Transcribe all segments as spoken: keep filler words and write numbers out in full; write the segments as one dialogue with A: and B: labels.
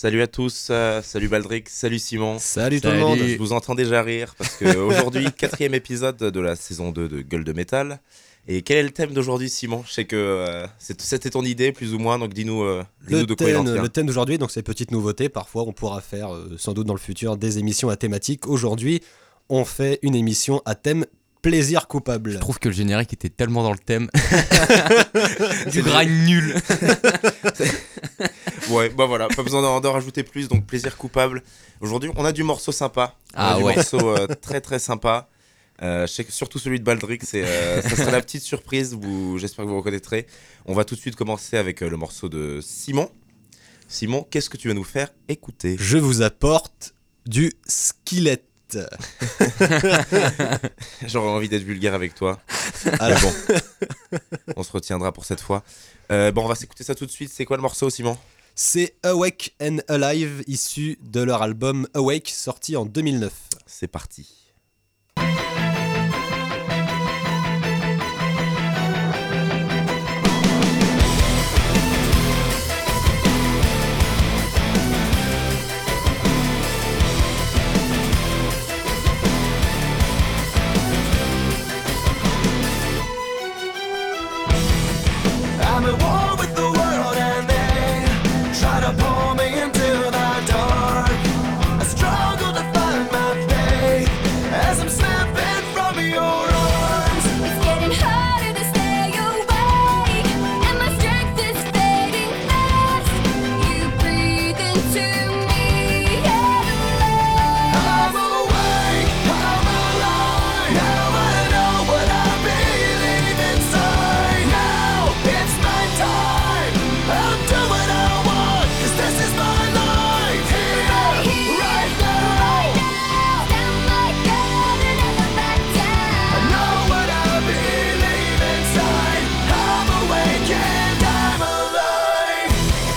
A: Salut à tous, euh, salut Baldric, salut Simon.
B: Salut tout le monde.
A: Je vous entends déjà rire parce qu'aujourd'hui, quatrième épisode de la saison deux de Gueule de Métal. Et quel est le thème d'aujourd'hui, Simon? Je sais que euh, c'est- c'était ton idée, plus ou moins, donc dis-nous, euh, dis-nous
B: Le
A: de quoi il en
B: thème,
A: tient.
B: le thème d'aujourd'hui, donc c'est petite nouveauté. Parfois, on pourra faire, euh, sans doute dans le futur, des émissions à thématique. Aujourd'hui, on fait une émission à thème plaisir coupable.
C: Je trouve que le générique était tellement dans le thème. Du grind nul.
A: Ouais, bah voilà, pas besoin d'en, d'en rajouter plus, donc plaisir coupable. Aujourd'hui, on a du morceau sympa. On a
C: Ah
A: du
C: ouais.
A: morceau euh, très très sympa. Euh, je sais que surtout celui de Baldric, c'est, euh, ça sera la petite surprise, vous, j'espère que vous reconnaîtrez. On va tout de suite commencer avec euh, le morceau de Simon. Simon, qu'est-ce que tu vas nous faire écouter?
B: Je vous apporte du skillet.
A: J'aurais envie d'être vulgaire avec toi.
B: Alors,
A: bon, on se retiendra pour cette fois. Euh, bon, on va s'écouter ça tout de suite. C'est quoi le morceau, Simon?
B: c'est Awake and Alive, issu de leur album Awake, sorti en deux mille neuf.
A: C'est parti.
D: I'm at war with the world and they try to pull me into the dark. I struggle to find my faith as I'm snapping from your arms.
E: It's getting harder to stay awake, and my strength is fading fast. You breathe into me at
D: I'm
E: last.
D: awake, I'm alive. Now I know what I believe inside. Now it's my time. I'll do what I want, 'cause this is my life. Here, right now.
E: Stand like God and never back
D: I
E: down.
D: know what I believe inside. I'm awake and I'm alive.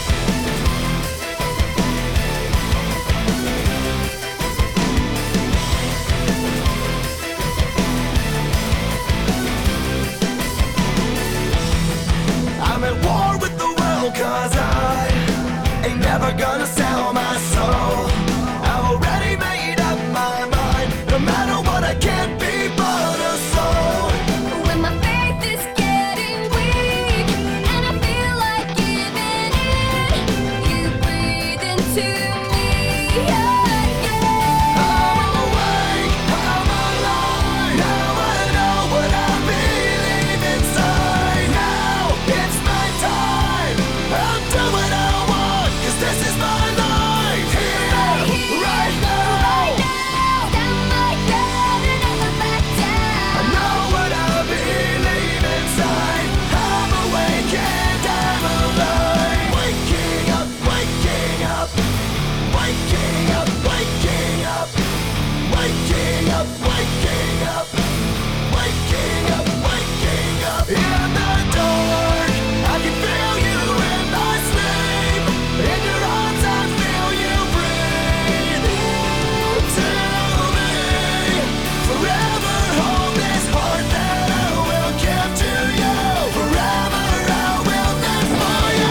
D: I'm at war with the world 'cause I ain't never gonna sell my soul. I've already made up my mind. No matter what, I can't be but a soul.
E: When my faith is getting weak and I feel like giving in, you breathe into me again.
D: I'm awake, I'm alive. Now I know what I believe inside. Now it's my time. I'll do what I want, 'cause this is my life. Here, right now.
E: Stand like God and never back
D: I
E: down.
D: know what I believe inside. I'm awake and I'm alive. Waking up, waking up. Waking up, waking up. Waking up, waking up. Waking up, waking up. In the dark, I can feel you in my sleep. In your arms, I feel you breathe into me. Forever hold this heart that I will give to you. Forever I will live for you.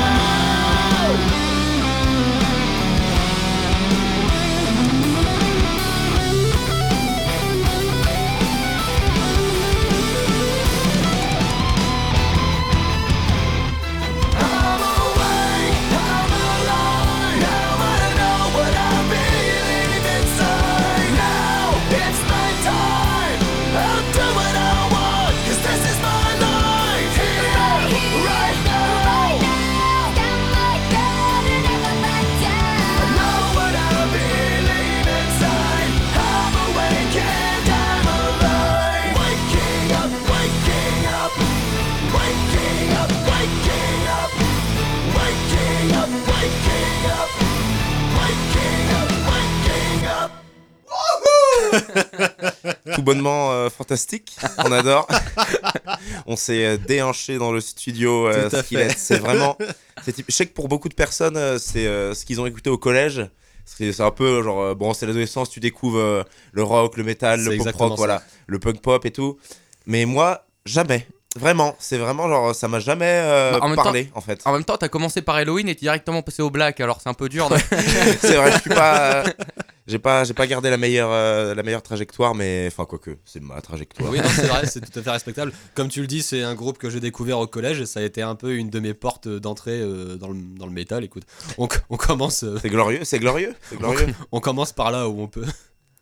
D: I'm awake, I'm alive. Now I know what I believe inside. Now it's my time. I'll do what I want, 'cause this is my life. Here, right now.
E: Stand like God and never back
D: I
E: down.
D: know what I believe inside. I'm awake and I'm alive. Waking up, waking up. Waking up, waking up. Waking up, waking up. Waking up, waking up.
A: Tout bonnement euh, fantastique, on adore. On s'est euh, déhanché dans le studio. euh,
B: Tout à
A: Skillet.
B: fait.
A: C'est vraiment. c'est typ- Je sais que pour beaucoup de personnes, euh, c'est euh, ce qu'ils ont écouté au collège. C'est c'est un peu genre, euh, bon, c'est l'adolescence, tu découvres euh, le rock, le métal,
B: C'est
A: le pop
B: exactement
A: rock,
B: ça.
A: voilà, le punk pop et tout. Mais moi, jamais. Vraiment, c'est vraiment genre, ça m'a jamais euh,
C: Bah, en même
A: parlé en fait.
C: En même temps, t'as commencé par Halloween et t'es directement passé au Black, alors c'est un peu dur de.
A: C'est vrai, je suis pas. euh, J'ai pas, j'ai pas gardé la meilleure, euh, la meilleure trajectoire, mais enfin, quoique, c'est ma trajectoire.
B: Oui, non, c'est vrai, c'est tout à fait respectable. Comme tu le dis, c'est un groupe que j'ai découvert au collège et ça a été un peu une de mes portes d'entrée euh, dans, le, dans le métal. Écoute, on, on commence, euh,
A: C'est glorieux, c'est glorieux, c'est glorieux.
B: on commence par là où on peut.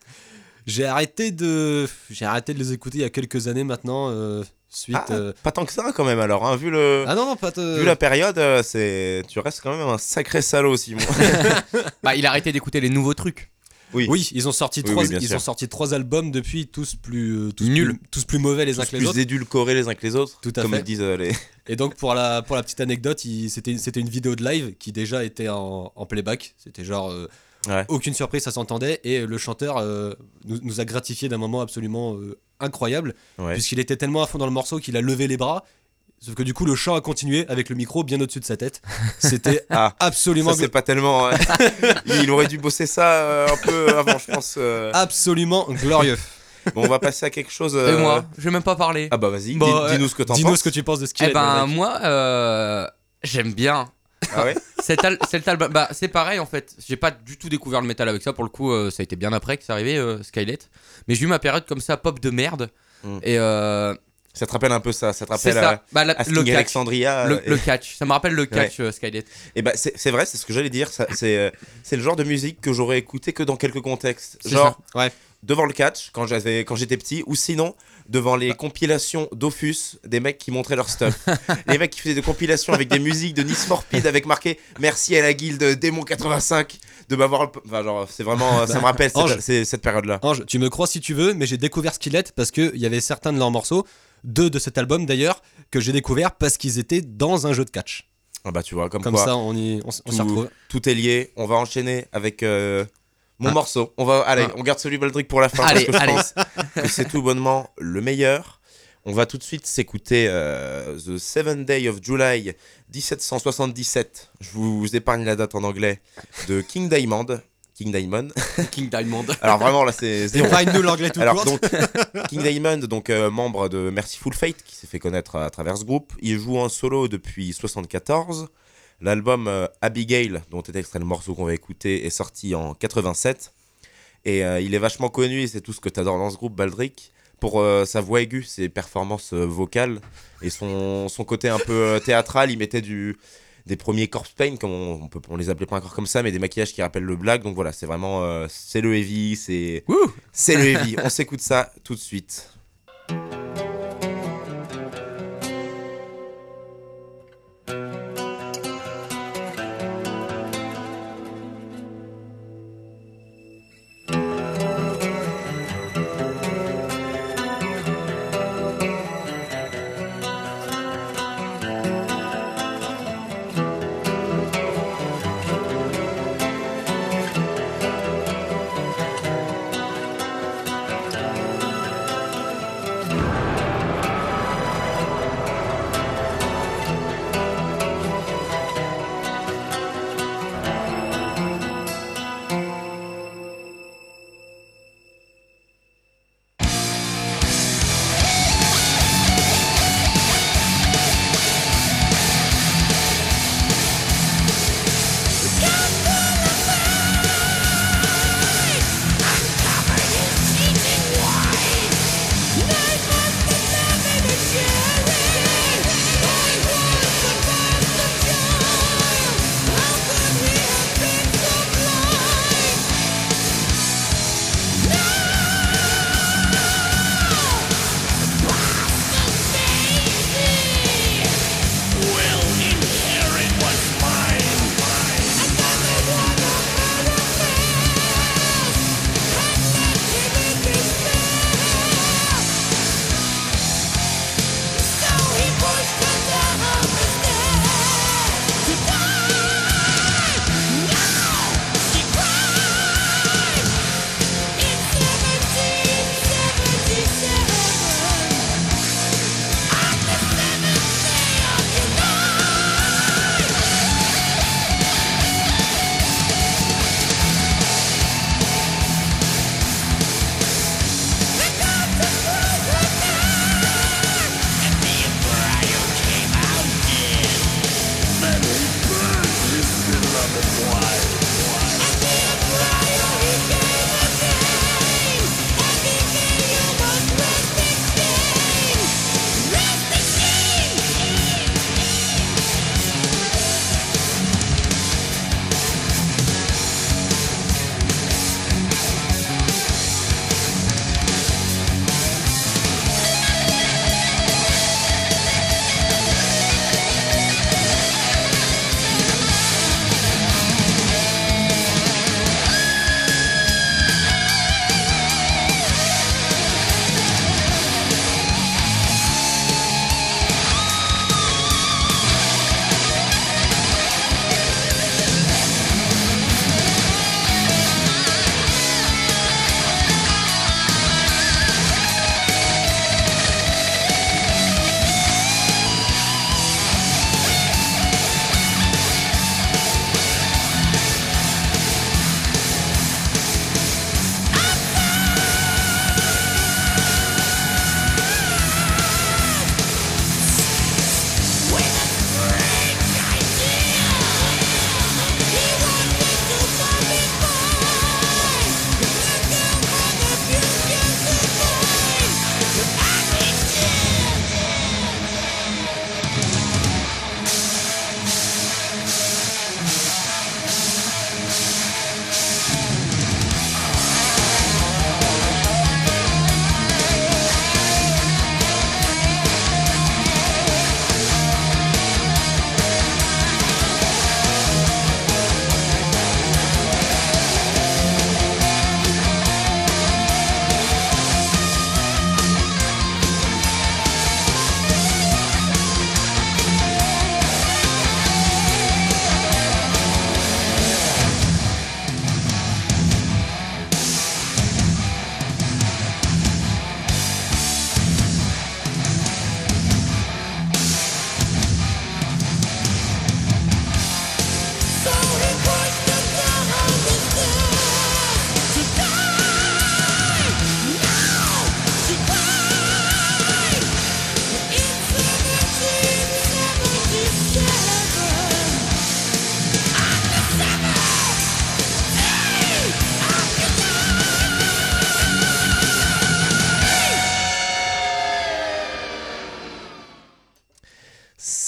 B: J'ai arrêté de, j'ai arrêté de les écouter il y a quelques années maintenant. euh, suite.
A: Ah,
B: euh,
A: Pas tant que ça quand même alors, hein, vu le.
B: Ah non non pas. te-
A: Vu la période, euh, c'est, tu restes quand même un sacré salaud, Simon.
C: Bah, il a arrêté d'écouter les nouveaux trucs.
A: Oui.
B: Oui, ils ont sorti
A: Oui,
B: trois,
A: oui, bien
B: ils
A: sûr.
B: ont sorti trois albums depuis, tous plus, euh, tous
C: Nuls.
B: plus, tous plus mauvais les uns
A: Tous
B: que les
A: plus
B: autres.
A: édulcorés les uns que les autres.
B: Tout à
A: comme
B: fait.
A: le disent euh, les.
B: Et donc pour la, pour la petite anecdote, il- c'était, c'était une vidéo de live qui déjà était en, en playback. C'était genre euh,
A: Ouais.
B: aucune surprise, ça s'entendait. Et le chanteur euh, nous, nous a gratifié d'un moment absolument euh, incroyable,
A: Ouais.
B: puisqu'il était tellement à fond dans le morceau qu'il a levé les bras. Sauf que du coup le chant a continué avec le micro bien au-dessus de sa tête. C'était
A: Ah.
B: absolument,
A: Ça c'est pas tellement. euh, Il aurait dû bosser ça euh, un peu avant, je pense. euh.
B: absolument glorieux.
A: Bon, on va passer à quelque chose.
C: Et
A: euh,
C: moi, je vais même pas parler.
A: Ah bah vas-y,
C: Bon,
A: dis-
C: euh,
A: dis-nous ce que t'en
B: Dis-nous
A: penses.
B: ce que tu penses de ce qu'il
C: Eh
B: est.
C: ben,
B: Mec.
C: moi, euh, j'aime bien.
A: Ah ouais.
C: Cet, al- cet album, bah, c'est pareil en fait. J'ai pas du tout découvert le métal avec ça. Pour le coup, euh, ça a été bien après que c'est arrivé, euh, Skylet. Mais j'ai eu ma période comme ça, pop de merde.
A: Mm.
C: Et euh,
A: Ça te rappelle un peu ça, ça te
C: c'est
A: rappelle
C: ça.
A: à,
C: Bah, la-
A: Asking
C: le catch.
A: Alexandria.
C: Le,
A: euh,
C: le catch. Ça me rappelle le catch, euh, Skylet.
A: Et bah c'est c'est vrai, c'est ce que j'allais dire. ça- C'est euh, c'est le genre de musique que j'aurais écouté que dans quelques contextes.
C: C'est
A: Genre
B: ça. Ouais.
A: devant le catch quand j'avais quand j'étais petit, ou sinon devant les compilations Dofus des mecs qui montraient leur stuff. Les mecs qui faisaient des compilations avec des musiques de Need for Speed avec marqué merci à la guilde Démon quatre-vingt-cinq de m'avoir. Enfin genre c'est vraiment ça me rappelle
B: Ange.
A: cette, c'est- cette période là.
B: Ange, tu me crois si tu veux, mais j'ai découvert Skillet parce qu'il y avait certains de leurs morceaux, deux de cet album d'ailleurs, que j'ai découvert parce qu'ils étaient dans un jeu de catch.
A: Ah bah tu vois comme,
B: Comme
A: quoi
B: ça, on, y, on, s- on s'y
A: tout,
B: retrouve.
A: tout est lié. On va enchaîner avec euh, mon
C: Ah.
A: morceau. On va allez,
C: Ah.
A: on garde celui Baldric pour la fin
C: Allez,
A: parce que
C: allez.
A: je pense que c'est tout bonnement le meilleur. On va tout de suite s'écouter euh, The Seventh Day of July dix-sept cent soixante-dix-sept. Je vous épargne la date en anglais de King Diamond. King Diamond.
C: King Diamond.
A: Alors vraiment là c'est
B: C'est
A: zéro.
B: pas une nous l'anglais tout
A: Alors
B: court.
A: donc King Diamond, donc euh, membre de Merciful Fate, qui s'est fait connaître à, à travers ce groupe. Il joue en solo depuis soixante-quatorze. L'album euh, Abigail, dont est extrait le morceau qu'on va écouter, est sorti en quatre-vingt-sept. Et euh, il est vachement connu, et c'est tout ce que t'adores dans ce groupe, Baldric, pour euh, sa voix aiguë, ses performances euh, vocales et son, son côté un peu euh, théâtral. Il mettait du, des premiers corpse paint, comme on, on, peut, on les appelait pas encore comme ça, mais des maquillages qui rappellent le black. Donc voilà, c'est vraiment euh, c'est le heavy, c'est
C: Wouh.
A: c'est le heavy. On s'écoute ça tout de suite.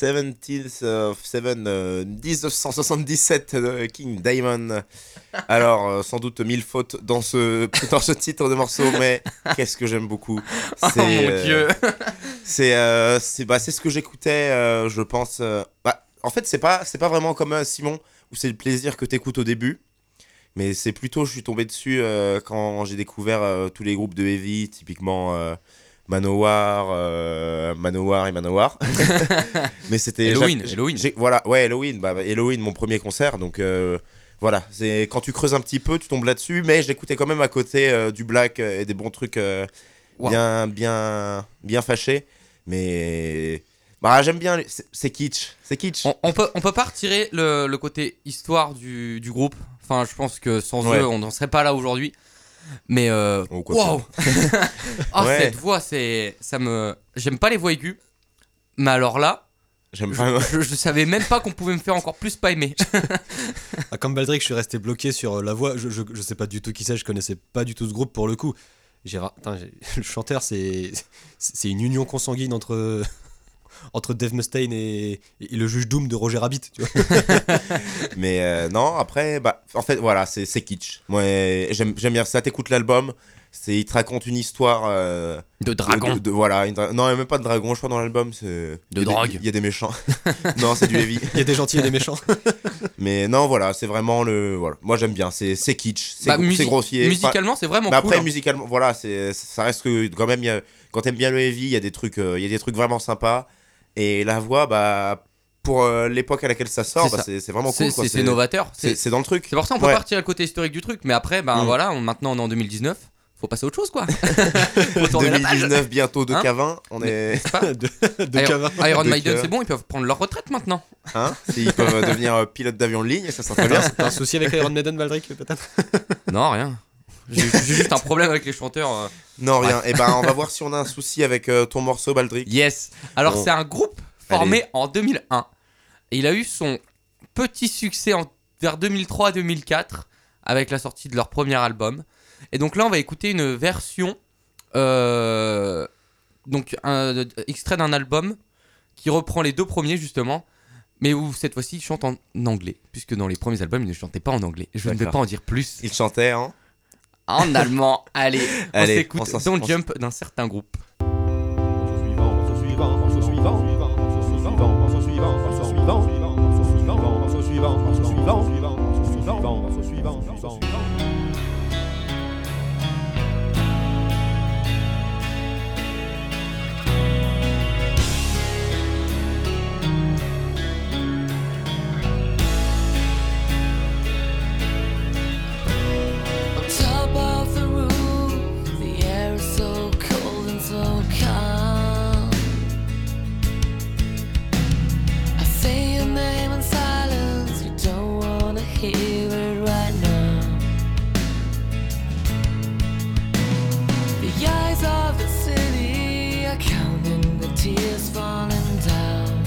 A: seventeenth of seven, euh, dix-neuf cent soixante-dix-sept, euh, King Diamond. Alors, euh, sans doute mille fautes dans ce, dans ce titre de morceau, mais qu'est-ce que j'aime beaucoup.
C: Oh mon
A: euh,
C: dieu.
A: C'est euh, c'est bah, c'est ce que j'écoutais, euh, je pense. euh, bah, en fait, c'est pas, c'est pas vraiment comme euh, Simon, où c'est le plaisir que t'écoutes au début. Mais c'est plutôt, je suis tombé dessus euh, quand j'ai découvert euh, tous les groupes de heavy, typiquement euh, Manowar, euh, Manowar et Manowar. Mais c'était
C: Halloween,
A: Jacques-
C: Halloween.
A: j'ai- Voilà, ouais, Halloween, bah, Halloween, mon premier concert, donc euh, voilà, c'est quand tu creuses un petit peu, tu tombes là-dessus, mais j'écoutais quand même à côté euh, du black euh, et des bons trucs euh,
C: Wow.
A: bien, bien, bien fâchés, mais bah j'aime bien, les- c'est c'est kitsch, c'est kitsch.
C: On, on peut, on peut pas retirer le, le côté histoire du, du groupe. Enfin, je pense que sans
A: Ouais.
C: eux, on n'en serait pas là aujourd'hui. Mais euh,
A: Oh, quoi
C: waouh. Ah,
A: Ouais.
C: cette voix, c'est, ça me. J'aime pas les voix aiguës. Mais alors là,
A: J'aime
C: je,
A: pas.
C: je, je savais même pas qu'on pouvait me faire encore plus pas aimer.
B: Ah, comme Baldric, je suis resté bloqué sur euh, la voix. Je, je, je sais pas du tout qui c'est, je connaissais pas du tout ce groupe pour le coup. J'ai ra- Putain, j'ai- le chanteur, c'est c'est une union consanguine entre entre Dave Mustaine et, et le juge Doom de Roger Rabbit. Tu vois.
A: Mais euh, non, après, bah, en fait, voilà, c'est c'est kitsch. Moi, j'aime j'aime bien ça. T'écoutes l'album, c'est il te raconte une histoire. euh,
C: De dragon.
A: de- de- voilà, une dra- non, il n'y a même pas de dragon, je crois, dans l'album. c'est-
C: De
A: il y a des-
C: drogue.
A: Il y a des méchants. Non, c'est du heavy.
B: Il y a des gentils et des méchants.
A: Mais non, voilà, c'est vraiment le. Voilà. Moi, j'aime bien. C'est c'est kitsch, c'est
C: Bah,
A: gro-
C: musi-
A: c'est grossier. Enfin,
C: Musicalement, c'est vraiment
A: mais après,
C: cool.
A: musicalement, voilà, c'est ça reste que quand même, il y a- quand t'aimes bien le heavy, il y a des trucs, euh, il y a des trucs vraiment sympas. Et la voix, bah, pour euh, l'époque à laquelle ça sort,
C: C'est
A: bah,
C: ça.
A: c'est c'est vraiment
C: C'est
A: cool. quoi.
C: c'est- c'est novateur.
A: C'est
C: C'est
A: c'est dans le truc.
C: c'est pour ça qu'on peut
A: Ouais.
C: pas retirer le côté historique du truc. Mais après, ben
A: Mm.
C: voilà, on- maintenant on est en deux mille dix-neuf. Faut passer à autre chose, quoi. Faut tourner la
A: deux mille
C: page.
A: dix-neuf, bientôt de
C: Hein
A: K vingt. On est.
C: C'est pas-
B: de de
C: Iron,
B: Cavin.
C: Iron
A: De
C: Maiden,
A: cœur.
C: c'est bon, ils peuvent prendre leur retraite maintenant.
A: Hein, s'ils peuvent devenir euh, pilote d'avion de ligne, ça serait très bien.
B: T'as un souci avec Iron Maiden, Baldric, peut-être?
C: Non, rien. J'ai j'ai juste un problème avec les chanteurs. euh.
A: Non, rien. Et ben, on va voir si on a un souci avec euh, ton morceau, Baldric.
C: Yes. Alors,
A: Bon.
C: c'est un groupe formé en deux mille un. Et il a eu son petit succès en, vers deux mille trois deux mille quatre avec la sortie de leur premier album. Et donc là, on va écouter une version, euh, donc un extrait d'un album qui reprend les deux premiers justement, mais où cette fois-ci ils chantent en anglais, puisque dans les premiers albums ils ne chantaient pas en anglais. Je ne vais
A: D'accord.
C: pas en dire plus.
A: Il chantait, hein.
C: En allemand. Allez, on
A: Allez,
C: s'écoute
A: on s'en-
C: Don't
A: on-
C: Jump d'un certain groupe.
D: Morceau suivant, morceau suivant, morceau suivant, morceau suivant, morceau suivant, morceau suivant, morceau suivant, morceau suivant, morceau suivant, morceau suivant, morceau suivant, morceau suivant.
E: On top of the roof, the air is so cold and so calm. I say your name in silence, you don't wanna hear it right now. The eyes of the city are counting the tears falling down.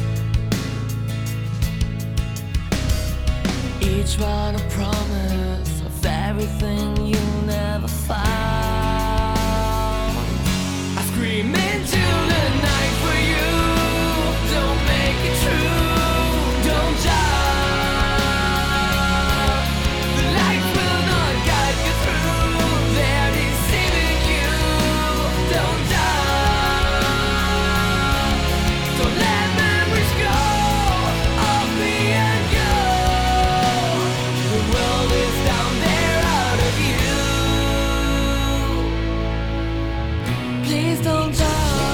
E: Each one a promise of everything you never found. I scream into the night for you. Don't make it true. Don't jump. The lights will not guide you through. They're deceiving you. Don't jump. Don't let memories go of me and you. The world is down there out of you. Please don't jump.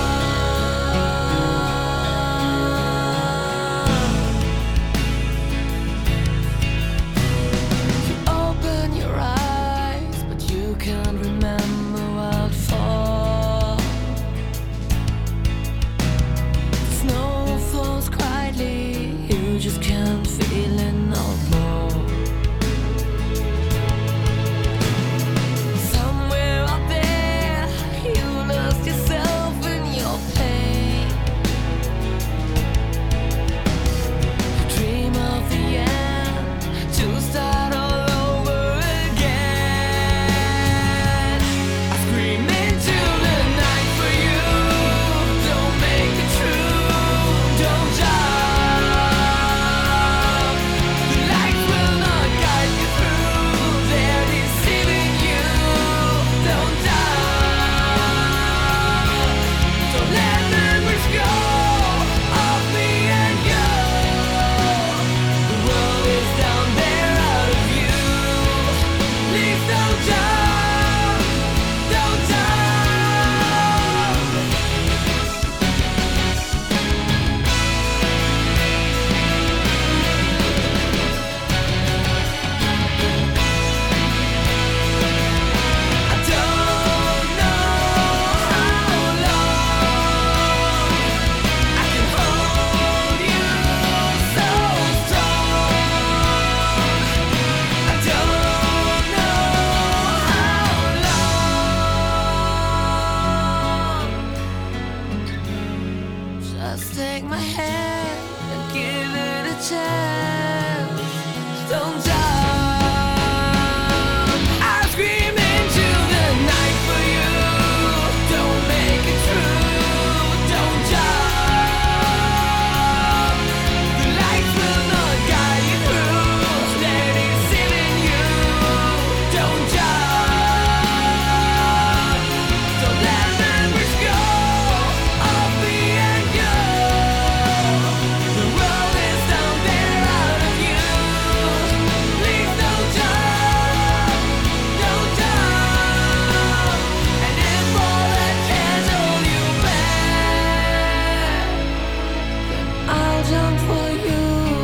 E: You open your eyes, but you can't remember what for. The snow falls quietly, you just can't feel it no more. Somewhere out there, you lost yourself hand and give it a chance. Don't jump. I scream into the night for you. Don't make it true. Don't jump. The lights will not guide you through. Let it sit in you. Don't jump. Don't let memories go of me and you. The road is down there out of you. Please don't jump, don't jump. And if all that can't hold you back, then I'll jump for you.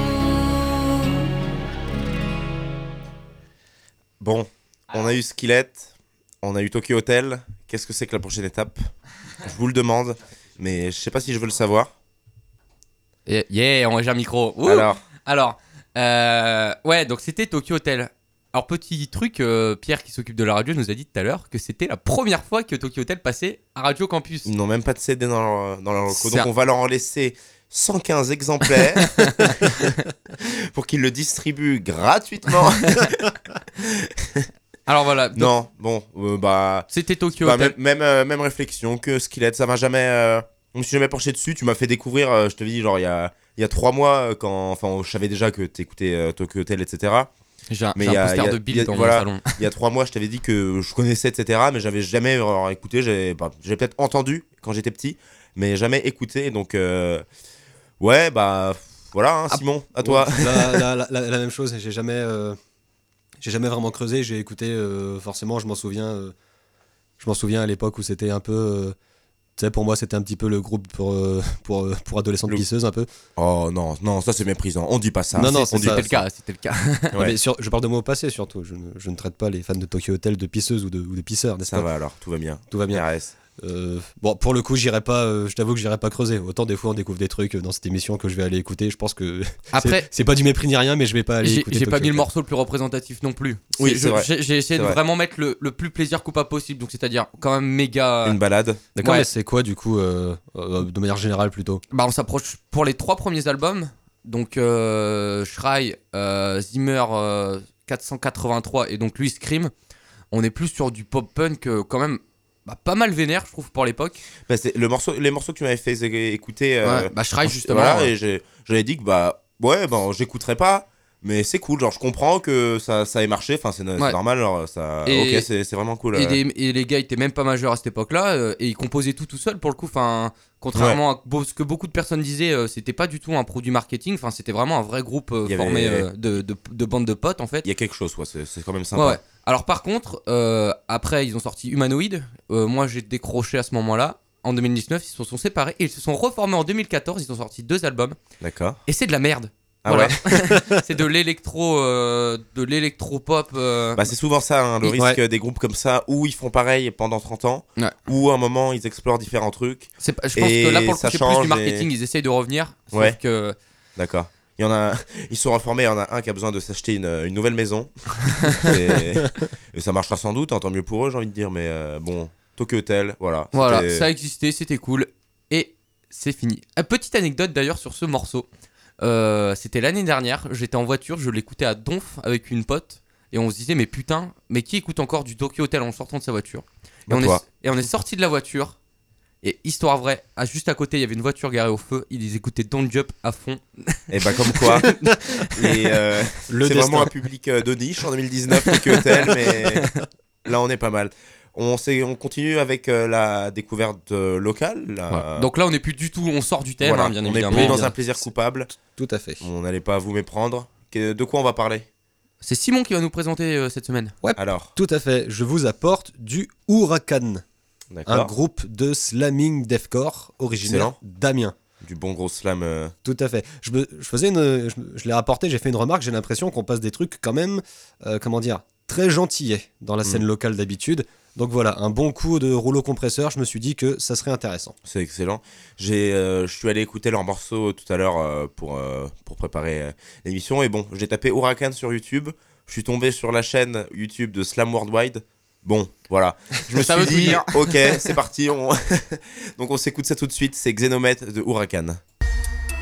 A: Bon, on a eu Skillet, on a eu Tokyo Hotel. Qu'est-ce que c'est que la prochaine étape? Je vous le demande, mais je sais pas si je veux le savoir.
C: Yeah, yeah, on a un micro. Ouh.
A: Alors,
C: Alors, euh, ouais, donc c'était Tokyo Hotel. Alors, petit truc, euh, Pierre qui s'occupe de la radio nous a dit tout à l'heure que c'était la première fois que Tokyo Hotel passait à Radio Campus.
A: ils n'ont même pas de C D dans leur, dans leur locaux,
C: C'est
A: donc
C: un-
A: on va leur en laisser cent quinze exemplaires pour qu'ils le distribuent gratuitement.
C: Alors voilà, donc,
A: Non, bon, euh, bah,
C: c'était Tokyo
A: bah,
C: Hotel.
A: même, même, euh, même réflexion que Skillet, ça m'a jamais, euh, je me suis jamais penché dessus. Tu m'as fait découvrir, euh, je te dis, genre il y a, il y a trois mois, euh, quand, enfin, je savais déjà que t'écoutais euh, Tokyo Hotel, et cetera.
C: J'ai un,
A: mais
C: j'ai
A: y
C: un
A: a-
C: poster
A: y a-
C: de Bill
A: y a-
C: dans
A: voilà.
C: mon salon.
A: Il y a trois mois, je t'avais dit que je connaissais, et cetera. Mais j'avais jamais euh, écouté. J'ai bah, j'ai peut-être entendu quand j'étais petit, mais jamais écouté. Donc, euh, ouais, bah voilà, hein,
C: Ah,
A: Simon, à toi.
B: Ouais, la, la- la- la- la même chose, j'ai jamais, euh, j'ai jamais vraiment creusé, j'ai écouté, euh, forcément, je m'en souviens, euh, je m'en souviens à l'époque où c'était un peu, euh, tu sais, pour moi, c'était un petit peu le groupe pour, euh, pour, euh, pour adolescentes
A: Le-
B: pisseuses, un peu.
A: Oh non, non, ça c'est méprisant. On dit pas ça.
B: Non, non,
A: C'est- on
B: c'est
A: dit
B: ça,
A: pas
C: C'était le cas, c'était le cas.
B: Non,
A: Ouais.
B: mais sur- je parle de moi au passé, surtout. Je ne, je ne traite pas les fans de Tokyo Hotel de pisseuses ou de, ou de pisseurs, n'est-ce
A: Ça
B: pas?
A: va alors, tout va bien.
B: Tout va bien.
A: R S.
B: Euh, bon, pour le coup, j'irai pas. euh, je t'avoue que j'irai pas creuser. Autant des fois, on découvre des trucs dans cette émission que je vais aller écouter. Je pense que
C: Après,
B: c'est- c'est pas du mépris ni rien, mais je vais pas aller
C: j'ai
B: écouter.
C: j'ai pas
B: Tokyo
C: mis le
B: Hotel.
C: morceau le plus représentatif non plus.
A: Oui,
C: C'est-
A: c'est
C: je-
A: vrai.
C: J'ai j'ai essayé
A: C'est
C: de
A: vrai.
C: vraiment mettre le, le plus plaisir coupable possible, donc c'est-à-dire quand même méga.
A: Une balade.
B: D'accord,
C: Ouais.
B: mais c'est quoi du coup, euh, euh, de manière générale plutôt?
C: Bah, on s'approche pour les trois premiers albums. Donc, euh, Schrei, euh, Zimmer euh, quatre cent quatre-vingt-trois et donc lui Scream. On est plus sur du pop punk euh, quand même bah, pas mal vénère, je trouve, pour l'époque.
A: Bah, c'est le morceau, les morceaux que tu m'avais fait é- écouter. euh,
C: Ouais, bah, Schrei, justement.
A: Voilà,
C: ouais.
A: et j'ai- j'avais dit que bah ouais, ben j'écouterai pas. Mais c'est cool, genre je comprends que ça, ça ait marché, enfin c'est no- c'est
C: Ouais.
A: normal, genre ça.
C: Et-
A: ok, c'est c'est vraiment cool.
C: Et,
A: euh.
C: des- et les gars étaient même pas majeurs à cette époque-là, euh, et ils composaient tout tout seul pour le coup. Enfin, contrairement à beau- ce que beaucoup de personnes disaient, euh, c'était pas du tout un produit marketing. Enfin, c'était vraiment un vrai groupe euh,
A: Il y avait-
C: formé euh, de, de, de bandes de potes en fait.
A: Il y a quelque chose, quoi, c'est c'est quand même sympa.
C: Ouais, ouais. Alors par contre, euh, après ils ont sorti Humanoid. Euh, moi j'ai décroché à ce moment-là. En deux mille dix-neuf, ils se sont séparés et ils se sont reformés en deux mille quatorze. Ils ont sorti deux albums
A: D'accord.
C: et c'est de la merde.
A: Ah
C: Voilà.
A: ouais.
C: C'est de l'électro, euh, de l'électro-pop. euh,
A: Bah c'est souvent ça, hein, le
C: Ouais.
A: risque des groupes comme ça, où ils font pareil pendant trente ans,
C: Ouais.
A: où à un moment ils explorent différents trucs.
C: c'est pas- je pense
A: et
C: que là pour le coup
A: ça
C: c'est plus
A: change
C: du marketing.
A: et-
C: Ils essayent de revenir. Sauf
A: Ouais.
C: que
A: D'accord. Il y en a, ils sont reformés, il y en a un qui a besoin de s'acheter une, une nouvelle maison. et, et ça marchera sans doute, hein, tant mieux pour eux, j'ai envie de dire, mais euh, bon, Tokyo Hotel, voilà.
C: voilà,
A: c'était-
C: ça existait, c'était cool et c'est fini. Euh, petite anecdote d'ailleurs sur ce morceau. Euh, c'était l'année dernière, j'étais en voiture, je l'écoutais à Donf avec une pote et on se disait mais putain, mais qui écoute encore du Tokyo Hotel en sortant de sa voiture? Et
A: Bah,
C: on,
A: toi.
C: est, et on est sorti de la voiture et histoire vraie, à, juste à côté il y avait une voiture garée au feu, ils écoutaient Don't Jump à fond.
A: Et bah comme quoi, les, euh,
B: Le
A: c'est
B: destin.
A: vraiment un public euh, de niche en deux mille dix-neuf, Tokyo Hotel, mais là on est pas mal. On, sait- on continue avec euh, la découverte euh, locale. la-
C: Donc là on est plus du tout, on sort du thème
A: voilà,
C: hein, bien
A: on
C: évidemment.
A: est plus dans
B: bien.
A: un plaisir coupable.
B: Tout à fait.
A: On n'allait pas vous méprendre. Que- De quoi on va parler?
C: C'est Simon qui va nous présenter euh, cette semaine.
A: Alors,
B: Tout à fait. Je vous apporte du Huracan, un
A: d'accord.
B: groupe de slamming deathcore originaire
A: Excellent.
B: d'Amiens.
A: Du bon gros slam. euh,
B: Tout à fait. Je, me- je faisais une, je, me- je l'ai rapporté, j'ai fait une remarque. J'ai l'impression qu'on passe des trucs quand même, euh, comment dire, très gentillets dans la scène
A: Mm.
B: locale d'habitude. Donc voilà, un bon coup de rouleau compresseur. Je me suis dit que ça serait intéressant.
A: C'est excellent. J'ai, euh, je suis allé écouter leur morceau tout à l'heure euh, pour, euh, pour préparer euh, l'émission. Et bon, j'ai tapé Huracan sur YouTube. Je suis tombé sur la chaîne YouTube de Slam Worldwide. Bon, voilà. Je me
C: Ça
A: suis
C: veut tout
A: dit,
C: dire.
A: ok, c'est parti. On... Donc on s'écoute ça tout de suite. C'est Xenomet de Huracan.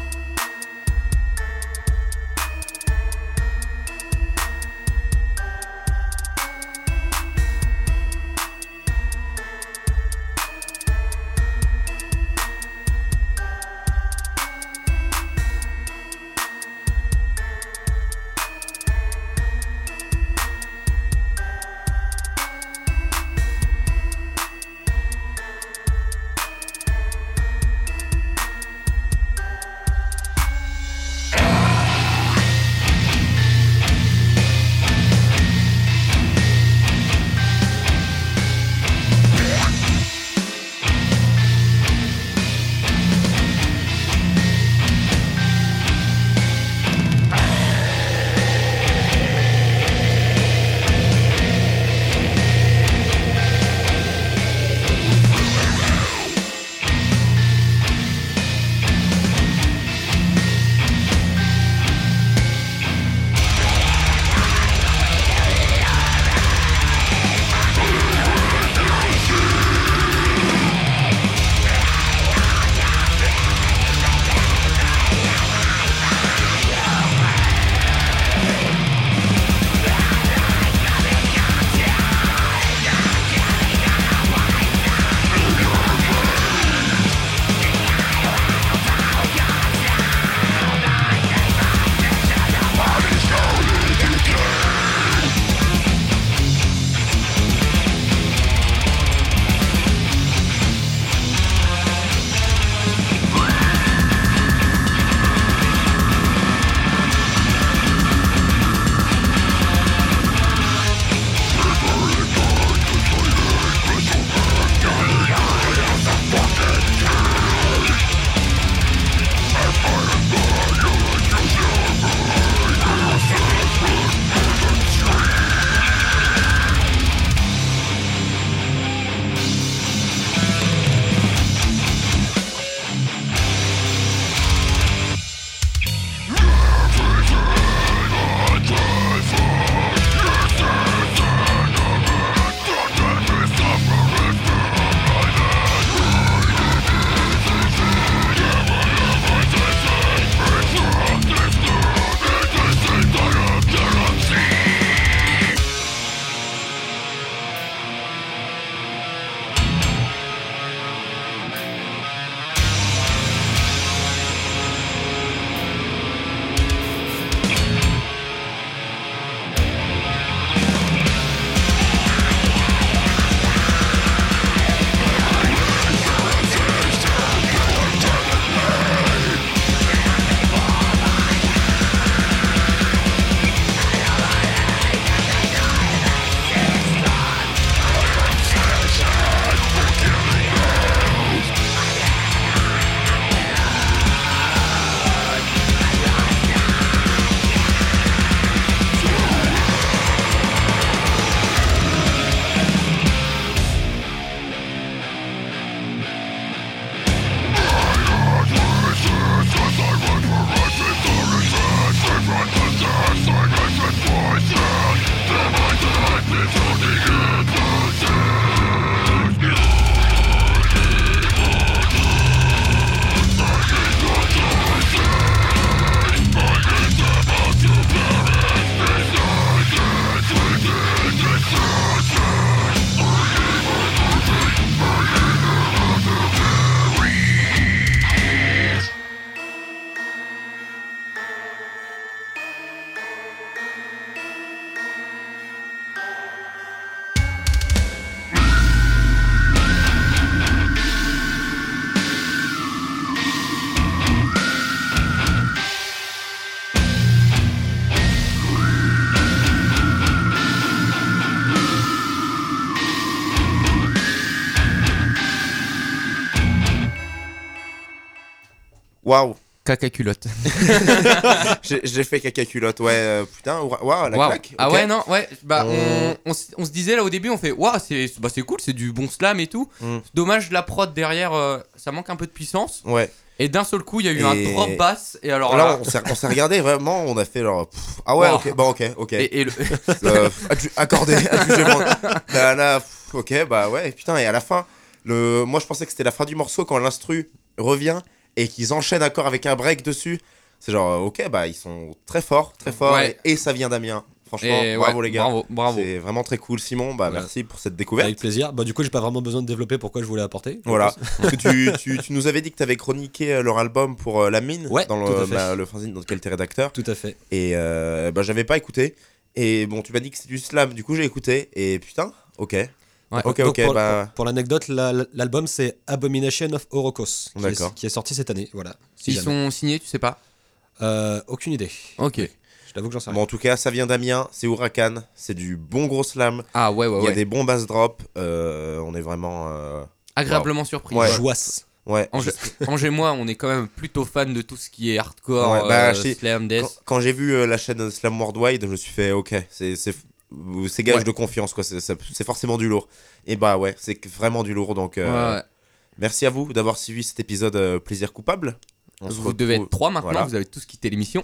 A: Waouh.
C: Caca culotte.
A: J'ai j'ai fait caca culotte, ouais, euh, putain, waouh, la
C: Waouh.
A: claque.
C: Ah
A: ok.
C: ouais, non, ouais. Bah,
A: Euh.
C: on, on, s- on se disait là au début, on fait, waouh, c'est bah, c'est cool, c'est du bon slam et tout.
A: Mm.
C: Dommage, la prod derrière, euh, ça manque un peu de puissance.
A: Ouais.
C: Et d'un seul coup, il y a eu
A: Et-
C: un drop basse. Et alors
A: là,
C: là.
A: on s'est on s'est regardé vraiment, on a fait genre. pff, ah ouais,
C: Wow.
A: ok, bon, ok, ok.
C: Et, et le-
A: Euh, adju- accordé, adjugement. Là, là, pff, ok, bah ouais, putain, et à la fin, le... moi je pensais que c'était la fin du morceau quand l'instru revient et qu'ils enchaînent encore avec un break dessus. C'est genre, ok, bah ils sont très forts, très forts,
C: Ouais.
A: et, et ça vient d'Amiens. Franchement,
C: et
A: bravo
C: ouais,
A: les gars.
C: Bravo, bravo.
A: C'est vraiment très cool, Simon. Bah
B: Voilà.
A: merci pour cette découverte.
B: Avec plaisir. Bah, du coup, j'ai pas vraiment besoin de développer pourquoi je voulais apporter.
A: Voilà. Parce que tu, tu, tu nous avais dit que tu avais chroniqué euh, leur album pour euh, La Mine,
B: Ouais,
A: dans
B: tout à
A: le,
B: fait.
A: bah, le fanzine dans lequel tu es rédacteur.
B: Tout à fait.
A: Et euh, bah, j'avais pas écouté. Et bon, tu m'as dit que c'est du slam, du coup j'ai écouté. Et putain, ok.
C: Ouais.
A: Ok,
B: Donc,
A: ok,
B: pour,
A: bah.
B: pour- pour l'anecdote, la- l'album c'est Abomination of Orocos, qui
A: D'accord.
B: est, qui est sorti cette année. Voilà. Si
C: Ils
B: jamais.
C: sont signés, tu sais pas.
B: Euh, aucune idée.
C: Ok.
B: Je t'avoue que j'en sais rien.
A: Bon, en tout cas, ça vient d'Amiens, c'est Huracan, c'est du bon gros slam.
C: Ah ouais, ouais,
A: Il y a
C: ouais.
A: des bons bass drops. euh, on est vraiment. euh,
C: Agréablement surpris.
A: Ouais.
B: Joasse.
A: Ouais.
C: Angers, Angers et moi, on est quand même plutôt fan de tout ce qui est hardcore,
A: Ouais, bah,
C: euh,
A: je sais-
C: slam, death.
A: Quand, quand j'ai vu euh, la chaîne Slam Worldwide, je me suis fait, ok, c'est c'est c'est gage
C: Ouais.
A: de confiance, quoi. C'est c'est- c'est forcément du lourd. Et bah ouais, c'est vraiment du lourd. Donc, euh,
C: Ouais, ouais.
A: merci à vous d'avoir suivi cet épisode euh, Plaisir coupable. On se
C: Vous devez
A: retrouve-
C: être trois maintenant,
A: Voilà.
C: vous avez tous quitté l'émission.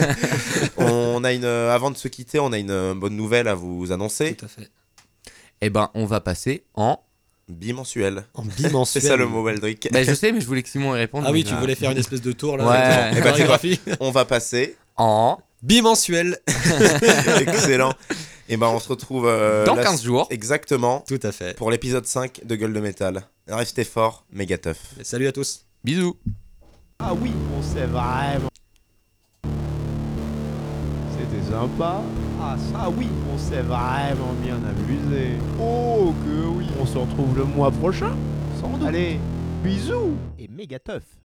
A: On a une, euh, avant de se quitter, on a une euh, bonne nouvelle à vous annoncer.
B: Tout à fait.
C: Eh ben, on va passer en.
A: Bimensuel.
B: En
A: C'est
B: bimensuel.
A: ça le mot, Baldric.
C: Bah, je sais, mais je voulais que Simon y réponde.
B: Ah oui,
C: mais-
B: tu voulais faire une espèce de tour là.
C: Ouais.
B: avec
A: Eh
B: une
A: ben, tu vois.
B: chorégraphie.
A: On va passer.
C: En.
B: Bimensuel.
A: Excellent. Et ben on se retrouve euh,
C: Dans
A: la-
C: quinze jours.
A: Exactement.
B: Tout à fait.
A: Pour l'épisode cinq de Gueule de Métal. Restez forts, méga tough.
B: Et salut à tous.
C: Bisous.
F: Ah oui, on s'est vraiment. C'était sympa. Ah ça oui, on s'est vraiment bien amusé. Oh que oui. On se retrouve le mois prochain. Sans doute. Allez, bisous et méga teuf.